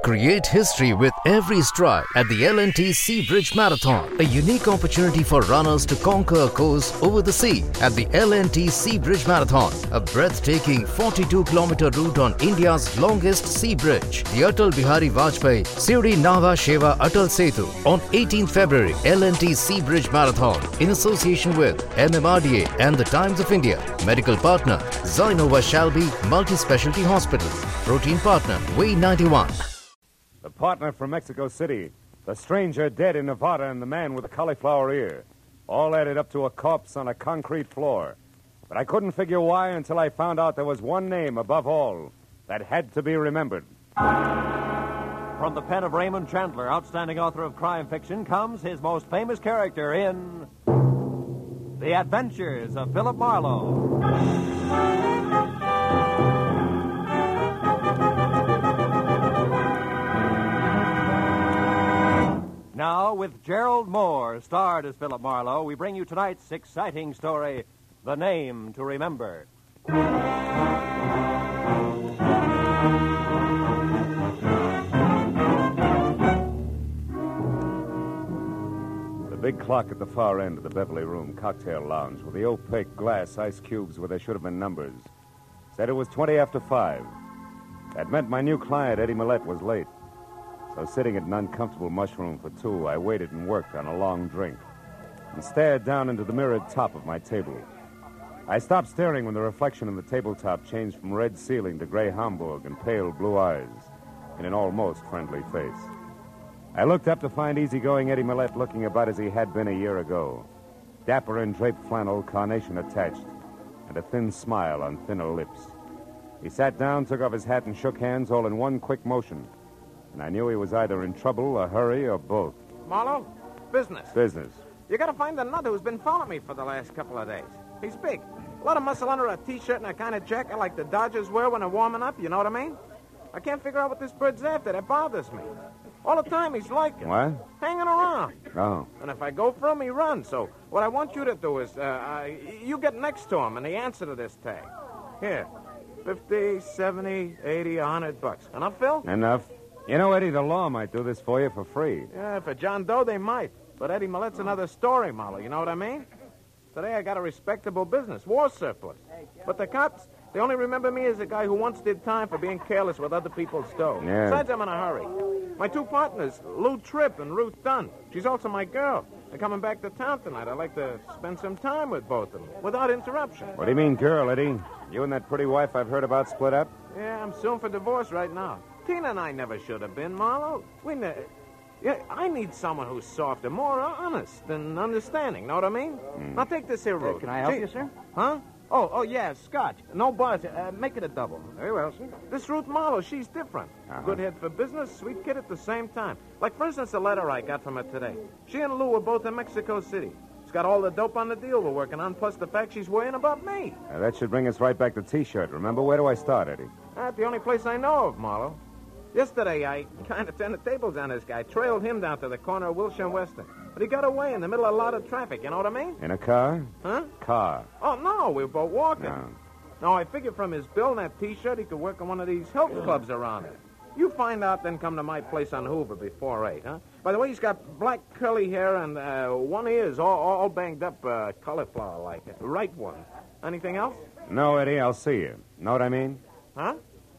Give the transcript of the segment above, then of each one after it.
Create history with every stride at the L&T Sea Bridge Marathon, a unique opportunity for runners to conquer a course over the sea at the L&T Sea Bridge Marathon, a breathtaking 42-kilometer route on India's longest sea bridge, the Atal Bihari Vajpayee Siri Nava Sheva Atal Setu, on 18th February. L&T Sea Bridge Marathon in association with MMRDA and the Times of India. Medical partner Zainova Shalby Multi-Specialty Hospital. Protein partner Way 91. The partner from Mexico City, the stranger dead in Nevada, and the man with the cauliflower ear. All added up to a corpse on a concrete floor. But I couldn't figure why until I found out there was one name above all that had to be remembered. From the pen of Raymond Chandler, outstanding author of crime fiction, comes his most famous character in The Adventures of Philip Marlowe. Now, with Gerald Moore, starred as Philip Marlowe, we bring you tonight's exciting story, The Name to Remember. The big clock at the far end of the Beverly Room cocktail lounge with the opaque glass ice cubes where there should have been numbers said it was 20 after 5. That meant my new client, Eddie Millette, was late. So sitting at an uncomfortable mushroom for two, I waited and worked on a long drink and stared down into the mirrored top of my table. I stopped staring when the reflection in the tabletop changed from red ceiling to gray Hamburg and pale blue eyes in an almost friendly face. I looked up to find easygoing Eddie Millette looking about as he had been a year ago. Dapper in draped flannel, carnation attached, and a thin smile on thinner lips. He sat down, took off his hat, and shook hands all in one quick motion. And I knew he was either in trouble, a hurry, or both. Marlowe, business. Business. You gotta find the nut who's been following me for the last couple of days. He's big. A lot of muscle under a T-shirt and a kind of jacket like the Dodgers wear when they're warming up, you know what I mean? I can't figure out what this bird's after. That bothers me. All the time he's like it. What? Hanging around. Oh. And if I go for him, he runs. So what I want you to do is, you get next to him and the answer to this tag. Here. 50, 70, 80, 100 bucks. Enough, Phil? Enough. You know, Eddie, the law might do this for you for free. Yeah, for John Doe, they might. But Eddie Millette's another story, Marlowe. You know what I mean? Today I got a respectable business, war surplus. But the cops, they only remember me as a guy who once did time for being careless with other people's dough. Yeah. Besides, I'm in a hurry. My two partners, Lou Tripp and Ruth Dunn. She's also my girl. They're coming back to town tonight. I'd like to spend some time with both of them, without interruption. What do you mean, girl, Eddie? You and that pretty wife I've heard about split up? Yeah, I'm suing for divorce right now. Tina and I never should have been, Marlowe. Yeah, I need someone who's softer, more honest and understanding. Know what I mean? Now take this here, Ruth. Can I help you, sir? Huh? Oh, yeah, scotch. No buzz. Make it a double. Very well, sir. This Ruth Marlowe, she's different. Good head for business, sweet kid at the same time. Like, for instance, the letter I got from her today. She and Lou were both in Mexico City. She's got all the dope on the deal we're working on, plus the fact she's worrying about me. That should bring us right back to T-shirt. Remember, where do I start, Eddie? That's the only place I know of, Marlowe. Yesterday, I kind of turned the tables on this guy. Trailed him down to the corner of Wilshire and Western. But he got away in the middle of a lot of traffic, you know what I mean? In a car? Huh? Car. Oh, no, we were both walking. No. No, I figured from his bill and that T-shirt, he could work on one of these health clubs around here. You find out, then come to my place on Hoover before 8, huh? By the way, he's got black curly hair and one ear's all banged up, cauliflower-like. Right one. Anything else? No, Eddie, I'll see you. Know what I mean? Huh?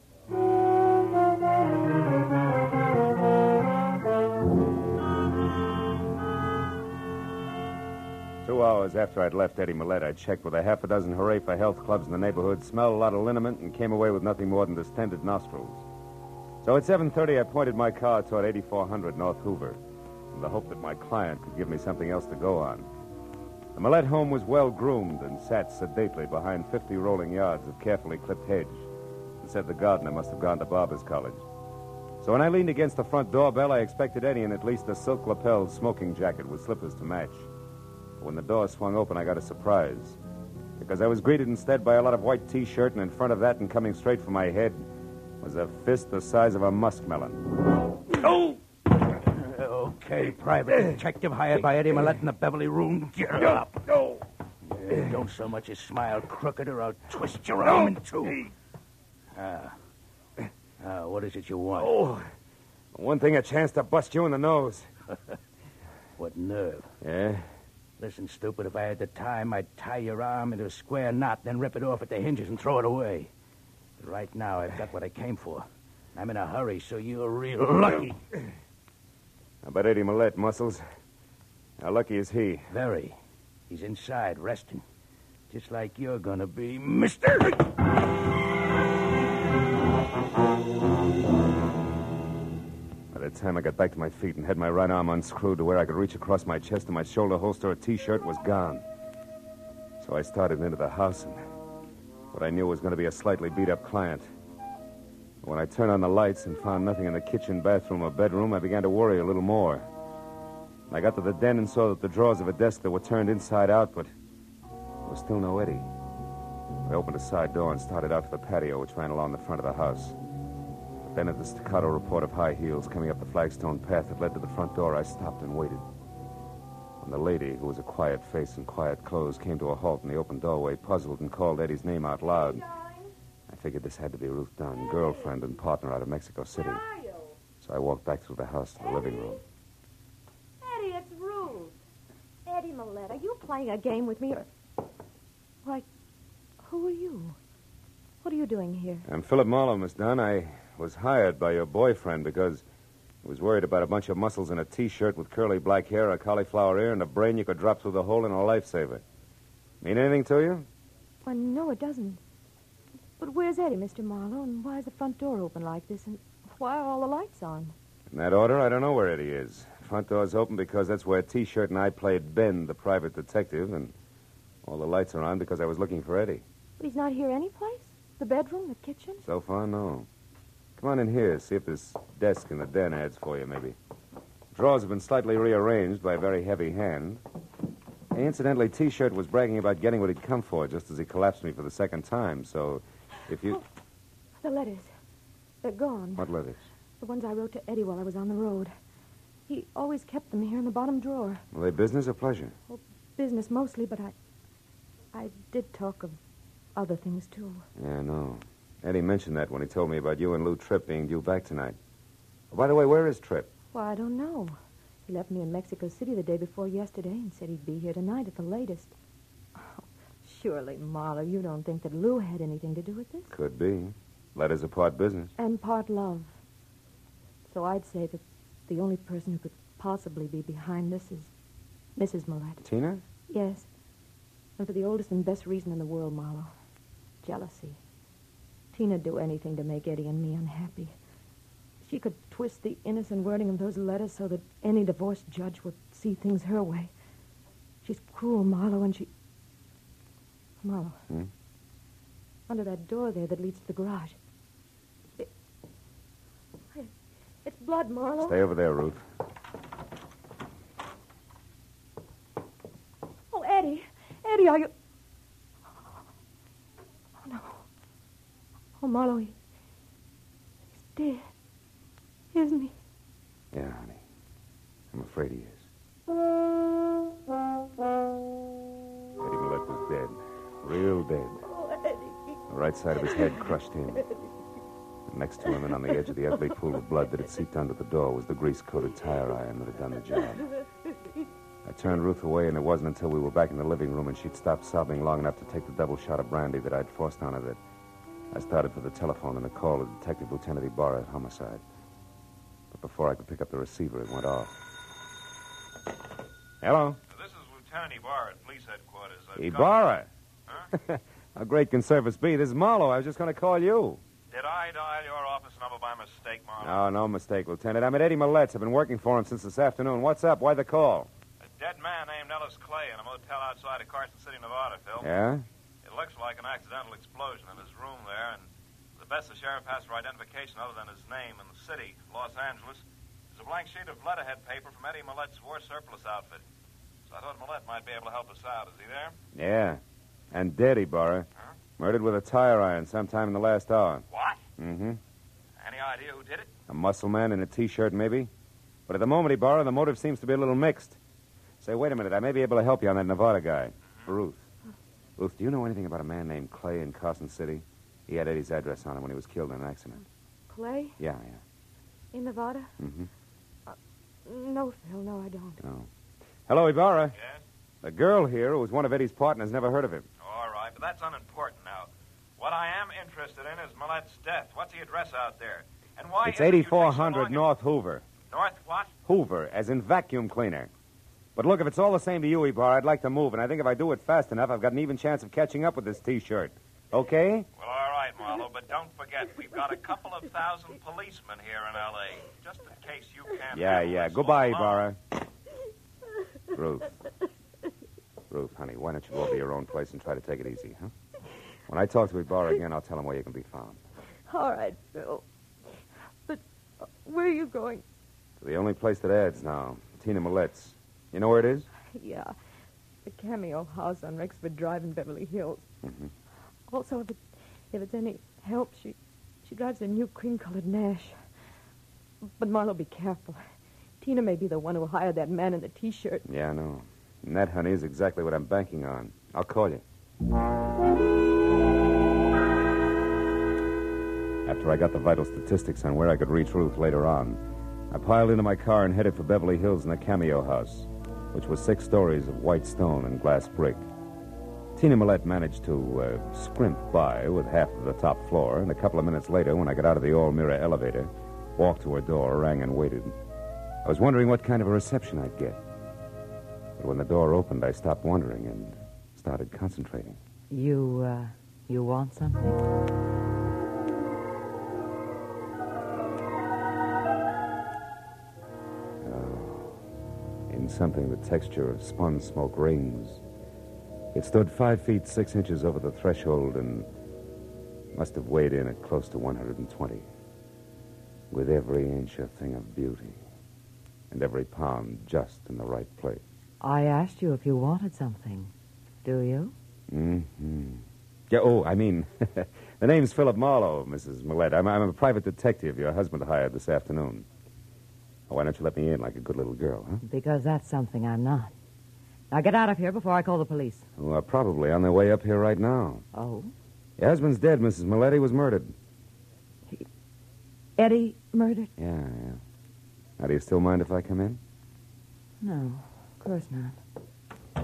2 hours after I'd left Eddie Millette, I checked with a half a dozen hooray for health clubs in the neighborhood, smelled a lot of liniment, and came away with nothing more than distended nostrils. So at 7:30, I pointed my car toward 8400 North Hoover, in the hope that my client could give me something else to go on. The Millette home was well-groomed and sat sedately behind 50 rolling yards of carefully clipped hedge, and said the gardener must have gone to Barber's College. So when I leaned against the front doorbell, I expected Eddie in at least a silk-lapelled smoking jacket with slippers to match. But when the door swung open, I got a surprise, because I was greeted instead by a lot of white T-shirt, and in front of that and coming straight for my head was a fist the size of a muskmelon. Oh! Okay, private detective hired by Eddie Millette in the Beverly Room. Get up. No. Don't so much as smile crooked or I'll twist your arm in two. What is it you want? Oh, One thing, a chance to bust you in the nose. What nerve. Yeah? Listen, stupid, if I had the time, I'd tie your arm into a square knot, then rip it off at the hinges and throw it away. But right now, I've got what I came for. I'm in a hurry, so you're real lucky. How about Eddie Millette, Muscles? How lucky is he? Very. He's inside, resting. Just like you're gonna be, mister. By the time I got back to my feet and had my right arm unscrewed to where I could reach across my chest to my shoulder holster, a T-shirt was gone. So I started into the house, and what I knew was going to be a slightly beat-up client. When I turned on the lights and found nothing in the kitchen, bathroom, or bedroom, I began to worry a little more. I got to the den and saw that the drawers of a desk that were turned inside out, but there was still no Eddie. I opened a side door and started out for the patio, which ran along the front of the house. But then at the staccato report of high heels coming up the flagstone path that led to the front door, I stopped and waited. When the lady, who was a quiet face and quiet clothes, came to a halt in the open doorway, puzzled, and called Eddie's name out loud, I figured this had to be Ruth Dunn, girlfriend and partner out of Mexico City. So I walked back through the house to the living room. Eddie, it's Ruth. Eddie Millette, are you playing a game with me? Why, who are you? What are you doing here? I'm Philip Marlowe, Miss Dunn. I was hired by your boyfriend because he was worried about a bunch of muscles in a T-shirt with curly black hair, a cauliflower ear, and a brain you could drop through the hole in a lifesaver. Mean anything to you? Well, no, it doesn't. But where's Eddie, Mr. Marlowe, and why is the front door open like this, and why are all the lights on? In that order, I don't know where Eddie is. Front door's open because that's where T-shirt and I played Ben, the private detective, and all the lights are on because I was looking for Eddie. But he's not here anyplace? The bedroom, the kitchen? So far, no. Come on in here, see if this desk in the den adds for you, maybe. Drawers have been slightly rearranged by a very heavy hand. Hey, incidentally, T-shirt was bragging about getting what he'd come for just as he collapsed me for the second time, so if you... Oh, the letters. They're gone. What letters? The ones I wrote to Eddie while I was on the road. He always kept them here in the bottom drawer. Were they business or pleasure? Well, business mostly, but I did talk of other things, too. Yeah, I know. Eddie mentioned that when he told me about you and Lou Tripp being due back tonight. Oh, by the way, where is Tripp? Well, I don't know. He left me in Mexico City the day before yesterday and said he'd be here tonight at the latest. Oh, surely, Marlowe, you don't think that Lou had anything to do with this? Could be. Letters are part business. And part love. So I'd say that the only person who could possibly be behind this is Mrs. Millette. Tina? Yes. And for the oldest and best reason in the world, Marlowe. Jealousy. Tina'd do anything to make Eddie and me unhappy. She could twist the innocent wording of those letters so that any divorced judge would see things her way. She's cruel, Marlowe, and she... Marlowe. Hmm? Under that door there that leads to the garage. It's blood, Marlowe. Stay over there, Ruth. Oh, Eddie. Eddie, are you... Oh, no. Oh, Marlowe, he's dead. Isn't he? Yeah, honey. I'm afraid he is. Eddie Millette was dead. Real dead. Oh, Eddie. The right side of his head crushed in. And next to him and on the edge of the ugly pool of blood that had seeped under the door was the grease-coated tire iron that had done the job. I turned Ruth away, and it wasn't until we were back in the living room and she'd stopped sobbing long enough to take the double shot of brandy that I'd forced on her that I started for the telephone and a call to Detective Lieutenant Ibarra at Homicide. But before I could pick up the receiver, it went off. Hello? This is Lieutenant Ibarra at police headquarters. Ibarra? Huh? How great can service be? This is Marlowe. I was just going to call you. Did I dial your office number by mistake, Marlowe? No, no mistake, Lieutenant. I'm at Eddie Millette's. I've been working for him since this afternoon. What's up? Why the call? A dead man named Ellis Clay in a motel outside of Carson City, Nevada, Phil. Yeah? It looks like an accidental explosion in his room there, and the best the sheriff has for identification other than his name and the city, Los Angeles, is a blank sheet of letterhead paper from Eddie Millette's war surplus outfit. So I thought Millette might be able to help us out. Is he there? Yeah. And dead, Ibarra. Huh? Murdered with a tire iron sometime in the last hour. What? Mm-hmm. Any idea who did it? A muscle man in a T-shirt, maybe? But at the moment, Ibarra, the motive seems to be a little mixed. Say, wait a minute. I may be able to help you on that Nevada guy. Ruth. Ruth, do you know anything about a man named Clay in Carson City? He had Eddie's address on him when he was killed in an accident. Clay? Yeah. In Nevada? Mm-hmm. No, Phil, no, I don't. Oh. Hello, Ibarra. Yes? The girl here, who was one of Eddie's partners, never heard of him. All right, but that's unimportant now. What I am interested in is Millette's death. What's the address out there? And why It's is it you take so 8400 long North Hoover. North what? Hoover, as in vacuum cleaner. But look, if it's all the same to you, Ibarra, I'd like to move, and I think if I do it fast enough, I've got an even chance of catching up with this T-shirt. Okay? Well, all right, Marlowe, but don't forget, we've got a couple of thousand policemen here in L.A., just in case you can't... Yeah. Goodbye, Ibarra. Ruth. Ruth, honey, why don't you go over to your own place and try to take it easy, huh? When I talk to Ibarra again, I'll tell him where you can be found. All right, Phil. But where are you going? To the only place that adds now, Tina Millette's. You know where it is? Yeah, the Cameo House on Rexford Drive in Beverly Hills. Mm-hmm. Also, if it's any help, she drives a new cream-colored Nash. But Marlowe, be careful. Tina may be the one who hired that man in the T-shirt. Yeah, I know. And that, honey, is exactly what I'm banking on. I'll call you. After I got the vital statistics on where I could reach Ruth later on, I piled into my car and headed for Beverly Hills and the Cameo House, which was 6 stories of white stone and glass brick. Tina Millette managed to scrimp by with half of the top floor, and a couple of minutes later, when I got out of the all-mirror elevator, walked to her door, rang, and waited. I was wondering what kind of a reception I'd get. But when the door opened, I stopped wondering and started concentrating. You want something? In something the texture of spun smoke rings. It stood 5 feet 6 inches over the threshold and must have weighed in at close to 120. With every inch a thing of beauty, and every pound just in the right place. I asked you if you wanted something. Do you? Mm-hmm. Yeah, the name's Philip Marlowe, Mrs. Millette. I'm a private detective your husband hired this afternoon. Why don't you let me in like a good little girl, huh? Because that's something I'm not. Now get out of here before I call the police. Well, probably on their way up here right now. Oh? Your husband's dead, Mrs. Millette. He was murdered. Eddie murdered? Yeah. Now, do you still mind if I come in? No, of course not.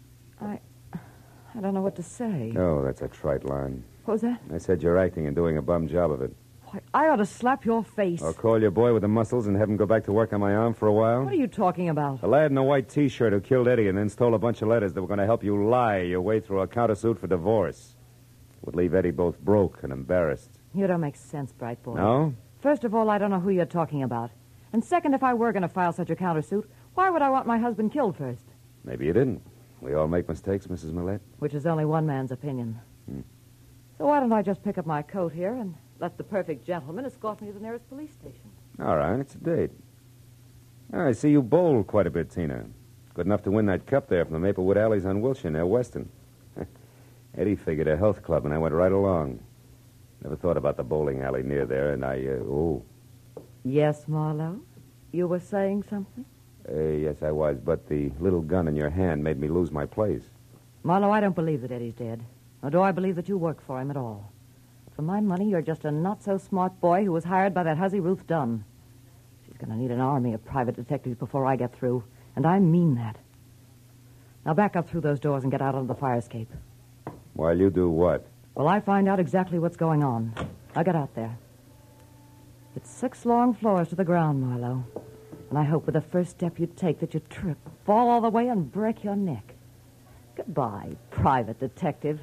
I don't know what to say. Oh, that's a trite line. What was that? I said you're acting and doing a bum job of it. Why, I ought to slap your face. Or call your boy with the muscles and have him go back to work on my arm for a while? What are you talking about? The lad in a white T-shirt who killed Eddie and then stole a bunch of letters that were going to help you lie your way through a countersuit for divorce. Would leave Eddie both broke and embarrassed. You don't make sense, bright boy. No? First of all, I don't know who you're talking about. And second, if I were going to file such a countersuit, why would I want my husband killed first? Maybe you didn't. We all make mistakes, Mrs. Millette. Which is only one man's opinion. So why don't I just pick up my coat here and let the perfect gentleman escort me to the nearest police station? All right, it's a date. I see you bowl quite a bit, Tina. Good enough to win that cup there from the Maplewood Alleys on Wilshire near Weston. Eddie figured a health club, and I went right along. Never thought about the bowling alley near there, and Yes, Marlowe? You were saying something? Yes, I was, but the little gun in your hand made me lose my place. Marlowe, I don't believe that Eddie's dead. Nor do I believe that you work for him at all. For my money, you're just a not-so-smart boy who was hired by that hussy Ruth Dunn. She's going to need an army of private detectives before I get through, and I mean that. Now back up through those doors and get out onto the fire escape. While you do what? Well, I find out exactly what's going on. I'll get out there. It's 6 long floors to the ground, Marlowe. And I hope with the first step you take that you trip, fall all the way, and break your neck. Goodbye, private detective.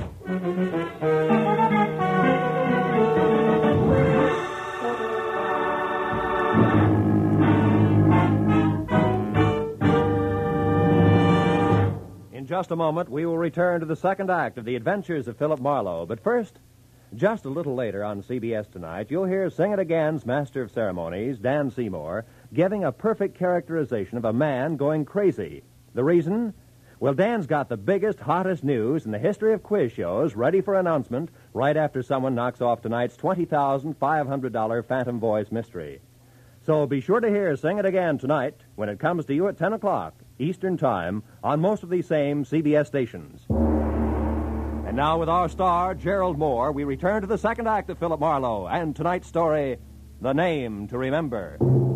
In just a moment, we will return to the second act of The Adventures of Philip Marlowe. But first, just a little later on CBS tonight, you'll hear Sing It Again's Master of Ceremonies, Dan Seymour, giving a perfect characterization of a man going crazy. The reason? Well, Dan's got the biggest, hottest news in the history of quiz shows ready for announcement right after someone knocks off tonight's $20,500 Phantom Voice mystery. So be sure to hear Sing It Again tonight when it comes to you at 10 o'clock Eastern Time on most of these same CBS stations. And now with our star, Gerald Moore, we return to the second act of Philip Marlowe and tonight's story, The Name to Remember.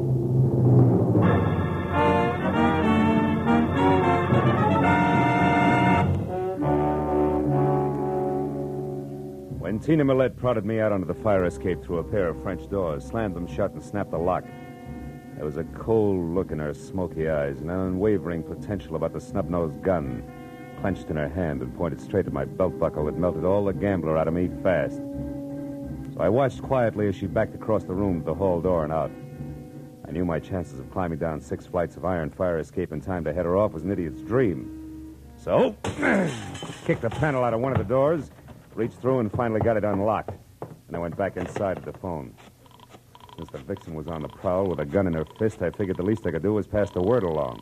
When Tina Millette prodded me out onto the fire escape through a pair of French doors, slammed them shut, and snapped the lock, there was a cold look in her smoky eyes and an unwavering potential about the snub-nosed gun clenched in her hand and pointed straight at my belt buckle that melted all the gambler out of me fast. So I watched quietly as she backed across the room to the hall door and out. I knew my chances of climbing down 6 flights of iron fire escape in time to head her off was an idiot's dream. So, kicked the panel out of one of the doors, reached through and finally got it unlocked. And I went back inside at the phone. Since the vixen was on the prowl with a gun in her fist, I figured the least I could do was pass the word along.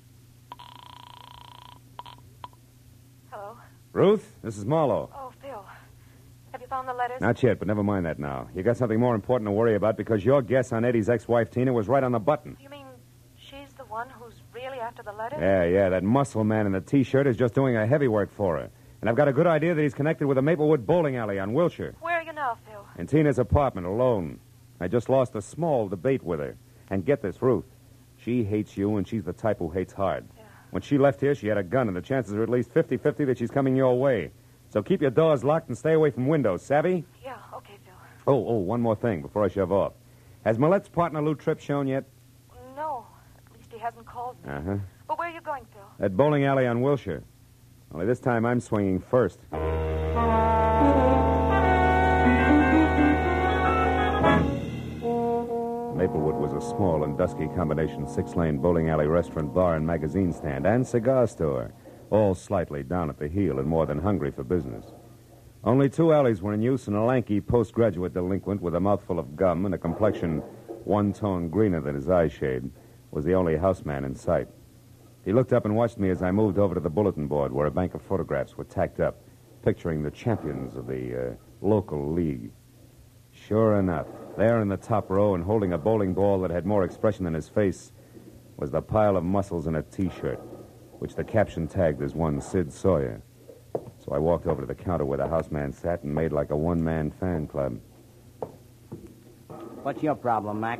Hello? Ruth, this is Marlowe. Oh, Phil. Have you found the letters? Not yet, but never mind that now. You got something more important to worry about because your guess on Eddie's ex-wife, Tina, was right on the button. You mean she's the one who's really after the letters? Yeah, that muscle man in the T-shirt is just doing a heavy work for her. And I've got a good idea that he's connected with a Maplewood bowling alley on Wilshire. Where are you now, Phil? In Tina's apartment, alone. I just lost a small debate with her. And get this, Ruth. She hates you, and she's the type who hates hard. Yeah. When she left here, she had a gun, and the chances are at least 50-50 that she's coming your way. So keep your doors locked and stay away from windows, savvy? Yeah, okay, Phil. Oh, one more thing before I shove off. Has Millette's partner, Lou Tripp, shown yet? No, at least he hasn't called me. Uh-huh. But where are you going, Phil? That bowling alley on Wilshire. Only this time I'm swinging first. Maplewood was a small and dusky combination 6-lane bowling alley restaurant, bar, and magazine stand, and cigar store, all slightly down at the heel and more than hungry for business. Only 2 alleys were in use, and a lanky postgraduate delinquent with a mouthful of gum and a complexion one tone greener than his eyeshade was the only houseman in sight. He looked up and watched me as I moved over to the bulletin board where a bank of photographs were tacked up, picturing the champions of the local league. Sure enough, there in the top row and holding a bowling ball that had more expression than his face was the pile of muscles in a T-shirt, which the caption tagged as one Sid Sawyer. So I walked over to the counter where the houseman sat and made like a one-man fan club. What's your problem, Mac?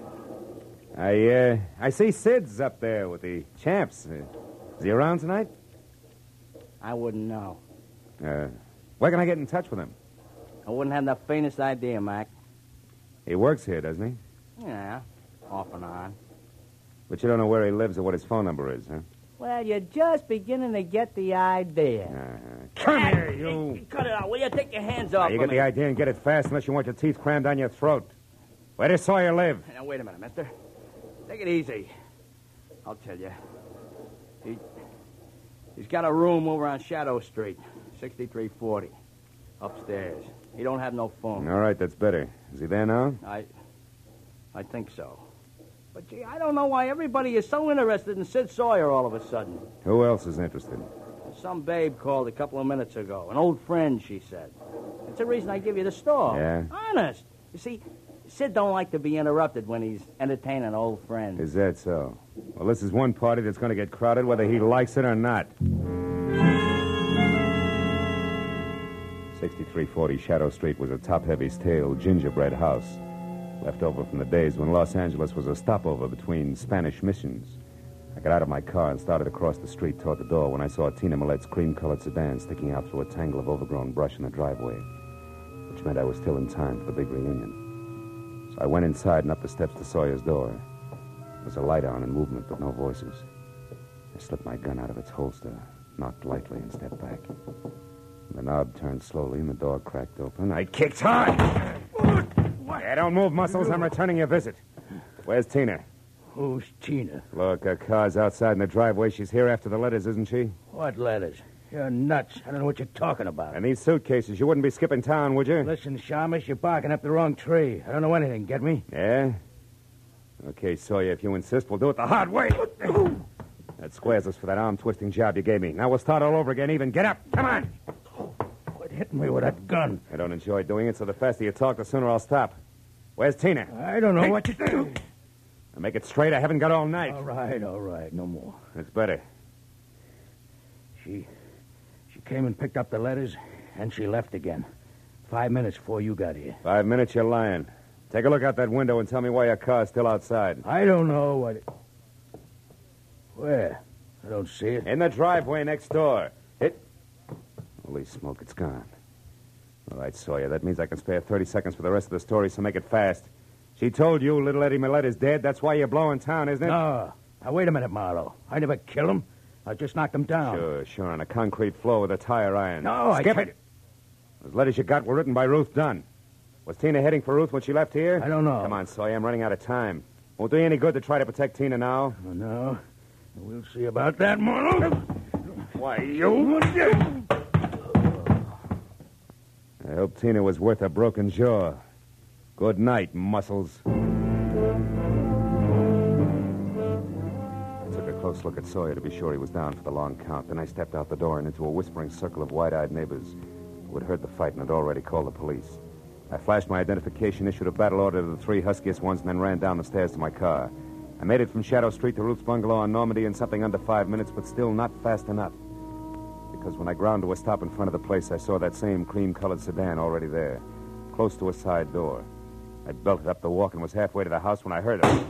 I see Sid's up there with the champs. Is he around tonight? I wouldn't know. Where can I get in touch with him? I wouldn't have the faintest idea, Mac. He works here, doesn't he? Yeah, off and on. But you don't know where he lives or what his phone number is, huh? Well, you're just beginning to get the idea. Come here, you. Cut it out, will you? Take your hands off You of get me. the idea and get it fast unless you want your teeth crammed down your throat. Where does Sawyer live? Now, wait a minute, mister. Take it easy. I'll tell you. He's got a room over on Shadow Street, 6340. Upstairs. He don't have no phone. All right, that's better. Is he there now? I think so. But, gee, I don't know why everybody is so interested in Sid Sawyer all of a sudden. Who else is interested? Some babe called a couple of minutes ago. An old friend, she said. That's the reason I give you the store. Yeah? Honest. You see, Sid don't like to be interrupted when he's entertaining old friends. Is that so? Well, this is one party that's going to get crowded whether he likes it or not. 6340 Shadow Street was a top-heavy, stale gingerbread house, left over from the days when Los Angeles was a stopover between Spanish missions. I got out of my car and started across the street toward the door when I saw Tina Millette's cream-colored sedan sticking out through a tangle of overgrown brush in the driveway, which meant I was still in time for the big reunion. So I went inside and up the steps to Sawyer's door. There was a light on and movement, but no voices. I slipped my gun out of its holster, knocked lightly, and stepped back. The knob turned slowly, and the door cracked open. I kicked hard. Yeah, don't move, Muscles. I'm returning your visit. Where's Tina? Who's Tina? Look, her car's outside in the driveway. She's here after the letters, isn't she? What letters? You're nuts. I don't know what you're talking about. And these suitcases, you wouldn't be skipping town, would you? Listen, Shamus, you're barking up the wrong tree. I don't know anything, get me? Yeah? Okay, Sawyer, if you insist, we'll do it the hard way. That squares us for that arm-twisting job you gave me. Now we'll start all over again even. Get up. Come on. Quit hitting me with that gun. I don't enjoy doing it, so the faster you talk, the sooner I'll stop. Where's Tina? I don't know what you do. Now make it straight. I haven't got all night. All right. No more. That's better. She came and picked up the letters, and she left again. 5 minutes before you got here. 5 minutes, you're lying. Take a look out that window and tell me why your car's still outside. I don't know what it... Where? I don't see it. In the driveway next door. Holy smoke, it's gone. All right, Sawyer, that means I can spare 30 seconds for the rest of the story, so make it fast. She told you little Eddie Millette is dead. That's why you're blowing town, isn't it? No. Now, wait a minute, Marlowe. I never killed him. I just knocked him down. Sure, on a concrete floor with a tire iron. No, Skip it. Those letters you got were written by Ruth Dunn. Was Tina heading for Ruth when she left here? I don't know. Come on, Sawyer, I'm running out of time. Won't do you any good to try to protect Tina now. Oh, no. We'll see about that, Marlowe. Why, you... I hope Tina was worth a broken jaw. Good night, muscles. I took a close look at Sawyer to be sure he was down for the long count. Then I stepped out the door and into a whispering circle of wide-eyed neighbors who had heard the fight and had already called the police. I flashed my identification, issued a battle order to the three huskiest ones, and then ran down the stairs to my car. I made it from Shadow Street to Ruth's bungalow on Normandy in something under 5 minutes, but still not fast enough. Because when I ground to a stop in front of the place, I saw that same cream-colored sedan already there, close to a side door. I belted up the walk and was halfway to the house when I heard it.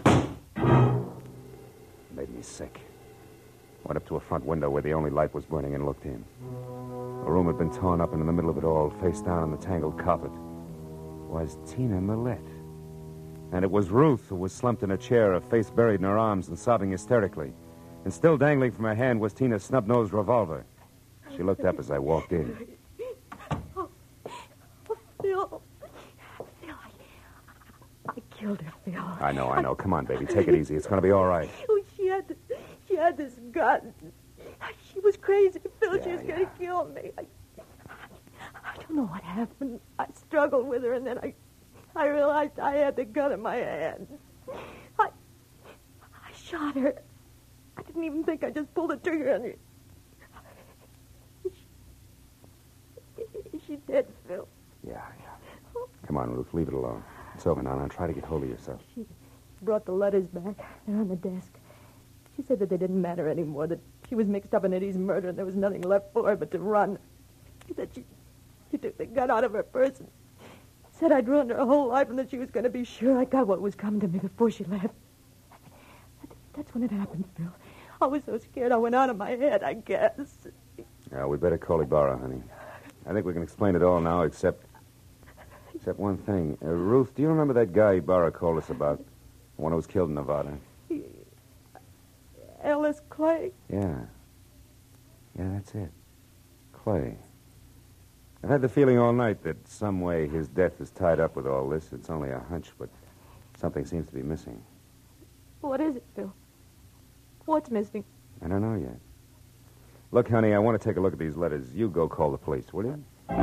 It made me sick. Went up to a front window where the only light was burning and looked in. The room had been torn up, and in the middle of it all, face down on the tangled carpet, was Tina Millette. And it was Ruth who was slumped in a chair, her face buried in her arms and sobbing hysterically. And still dangling from her hand was Tina's snub-nosed revolver. She looked up as I walked in. Phil, I killed her, Phil. I know. Come on, baby. Take it easy. It's going to be all right. Oh, she had this gun. She was crazy, Phil. She was going to kill me. I don't know what happened. I struggled with her, and then I realized I had the gun in my hand. I shot her. I didn't even think. I just pulled the trigger on her. She's dead, Phil. Yeah. Come on, Ruth. Leave it alone. It's over now. Now try to get hold of yourself. She brought the letters back. They're on the desk. She said that they didn't matter anymore, that she was mixed up in Eddie's murder and there was nothing left for her but to run. She said she took the gun out of her purse and said I'd ruined her whole life and that she was going to be sure I got what was coming to me before she left. That's when it happened, Phil. I was so scared I went out of my head, I guess. Yeah, we better call Ibarra, honey. I think we can explain it all now, except one thing. Ruth, do you remember that guy Ibarra called us about? The one who was killed in Nevada? Ellis Clay? Yeah, that's it. Clay. I've had the feeling all night that some way his death is tied up with all this. It's only a hunch, but something seems to be missing. What is it, Phil? What's missing? I don't know yet. Look, honey, I want to take a look at these letters. You go call the police, will you? It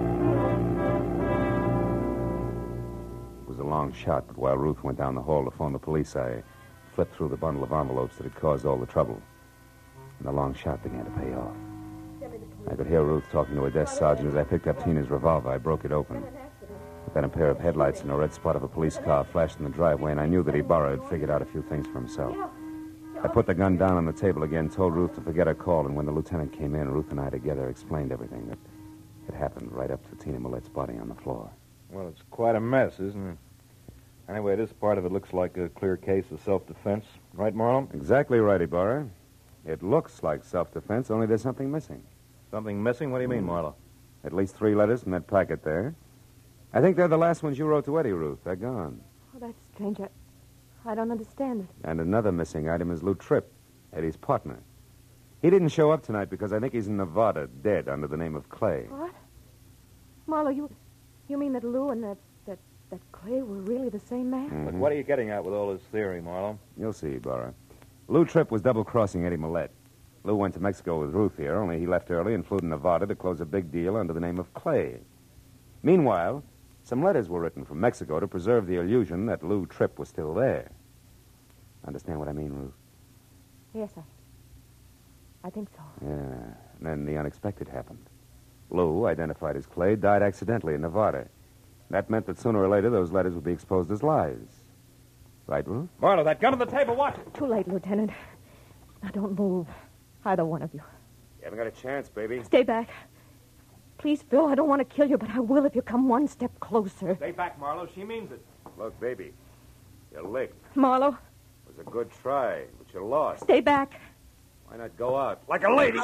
was a long shot, but while Ruth went down the hall to phone the police, I flipped through the bundle of envelopes that had caused all the trouble. And the long shot began to pay off. I could hear Ruth talking to a desk sergeant as I picked up Tina's revolver. I broke it open. Then a pair of headlights and a red spot of a police car flashed in the driveway, and I knew that Ibarra had figured out a few things for himself. I put the gun down on the table again, told Ruth to forget her call, and when the lieutenant came in, Ruth and I together explained everything that had happened right up to Tina Millette's body on the floor. Well, it's quite a mess, isn't it? Anyway, this part of it looks like a clear case of self-defense. Right, Marlowe? Exactly right, Ibarra. It looks like self-defense, only there's something missing. Something missing? What do you mean, Marlowe? At least 3 letters from that packet there. I think they're the last ones you wrote to Eddie, Ruth. They're gone. Oh, that's strange. I don't understand it. And another missing item is Lou Tripp, Eddie's partner. He didn't show up tonight because I think he's in Nevada, dead under the name of Clay. What? Marlowe, you mean that Lou and that Clay were really the same man? Mm-hmm. But what are you getting at with all this theory, Marlowe? You'll see, Ibarra. Lou Tripp was double-crossing Eddie Millette. Lou went to Mexico with Ruth here, only he left early and flew to Nevada to close a big deal under the name of Clay. Meanwhile, some letters were written from Mexico to preserve the illusion that Lou Tripp was still there. Understand what I mean, Ruth? Yes, I think so. Yeah. And then the unexpected happened. Lou, identified as Clay, died accidentally in Nevada. That meant that sooner or later those letters would be exposed as lies. Right, Ruth? Marlowe, that gun on the table, watch it. Too late, Lieutenant. Now, don't move. Either one of you. You haven't got a chance, baby. Stay back. Please, Phil, I don't want to kill you, but I will if you come one step closer. Stay back, Marlowe. She means it. Look, baby, you licked. Marlowe, It was a good try, but you lost. stay back. Why not go out like a lady?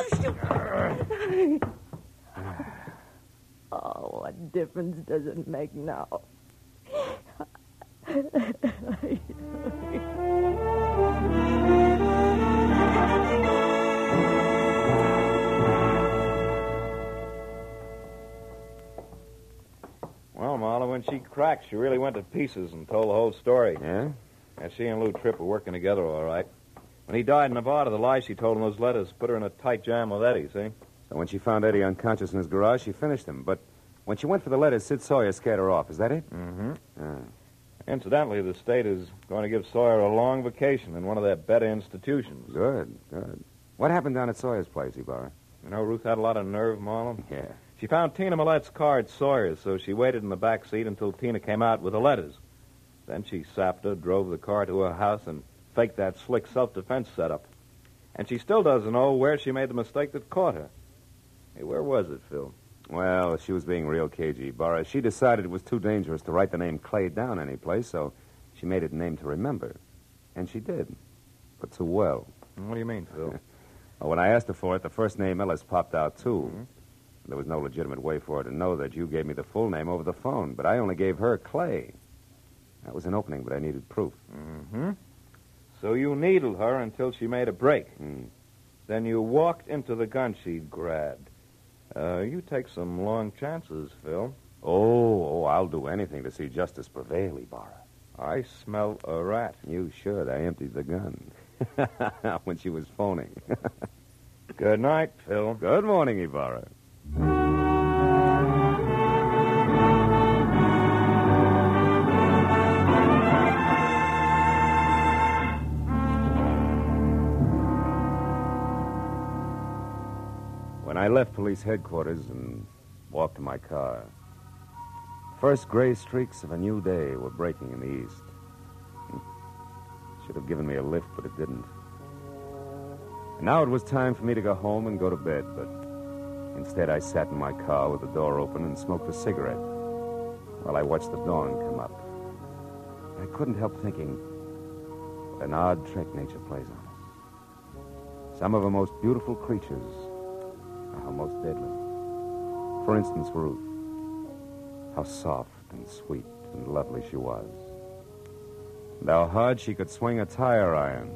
Oh, what difference does it make now? Well, Marla, when she cracked, she really went to pieces and told the whole story. Yeah? Yeah, she and Lou Tripp were working together all right. When he died in Nevada, the lie she told in those letters put her in a tight jam with Eddie, see? So when she found Eddie unconscious in his garage, she finished him. But when she went for the letters, Sid Sawyer scared her off. Is that it? Mm-hmm. Ah. Incidentally, the state is going to give Sawyer a long vacation in one of their better institutions. Good, good. What happened down at Sawyer's place, Ibarra? You know, Ruth had a lot of nerve, Marlon. Yeah. She found Tina Millette's car at Sawyer's, so she waited in the back seat until Tina came out with the letters. Then she sapped her, drove the car to her house, and faked that slick self-defense setup. And she still doesn't know where she made the mistake that caught her. Hey, where was it, Phil? Well, she was being real cagey, Ibarra. She decided it was too dangerous to write the name Clay down anyplace, so she made it a name to remember. And she did. But too well. What do you mean, Phil? Well, when I asked her for it, the first name Ellis popped out, too. Mm-hmm. There was no legitimate way for her to know that you gave me the full name over the phone, but I only gave her Clay. That was an opening, but I needed proof. Mm-hmm. So you needled her until she made a break. Then you walked into the gun she'd grabbed. You take some long chances, Phil. Oh, I'll do anything to see justice prevail, Ibarra. I smell a rat. You should. I emptied the gun when she was phoning. Good night, Phil. Good morning, Ibarra. When I left police headquarters and walked to my car, first gray streaks of a new day were breaking in the east. Should have given me a lift, but it didn't. And now it was time for me to go home and go to bed, but instead I sat in my car with the door open and smoked a cigarette while I watched the dawn come up. I couldn't help thinking what an odd trick nature plays on us. Some of her most beautiful creatures are her most deadly. For instance, Ruth. How soft and sweet and lovely she was. And how hard she could swing a tire iron.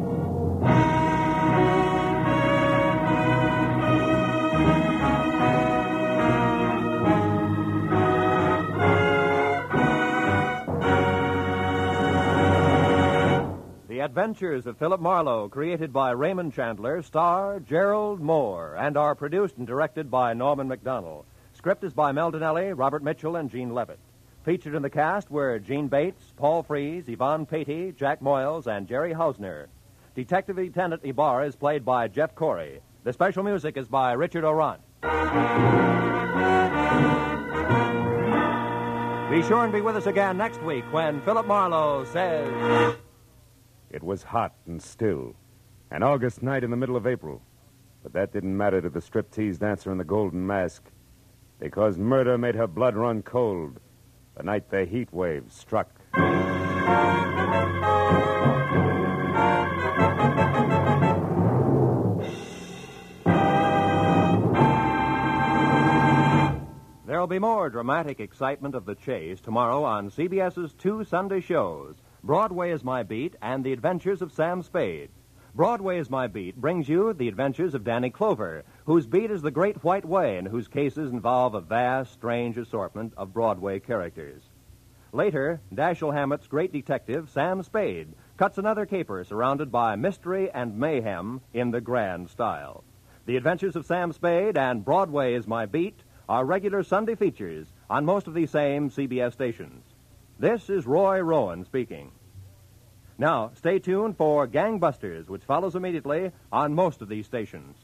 The Adventures of Philip Marlowe, created by Raymond Chandler, star Gerald Moore, and are produced and directed by Norman McDonald. Script is by Mel Donnelly, Robert Mitchell, and Gene Levitt. Featured in the cast were Gene Bates, Paul Frees, Yvonne Patey, Jack Moyles, and Jerry Hausner. Detective Lieutenant Ibarra is played by Jeff Corey. The special music is by Richard Orant. Be sure and be with us again next week when Philip Marlowe says... It was hot and still, an August night in the middle of April. But that didn't matter to the striptease dancer in the golden mask, because murder made her blood run cold the night the heat wave struck. There'll be more dramatic excitement of the chase tomorrow on CBS's two Sunday shows, Broadway is My Beat and The Adventures of Sam Spade. Broadway is My Beat brings you The Adventures of Danny Clover, whose beat is the Great White Way and whose cases involve a vast, strange assortment of Broadway characters. Later, Dashiell Hammett's great detective, Sam Spade, cuts another caper surrounded by mystery and mayhem in the grand style. The Adventures of Sam Spade and Broadway is My Beat are regular Sunday features on most of these same CBS stations. This is Roy Rowan speaking. Now, stay tuned for Gangbusters, which follows immediately on most of these stations.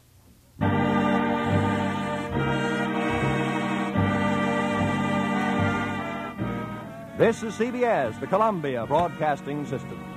This is CBS, the Columbia Broadcasting System.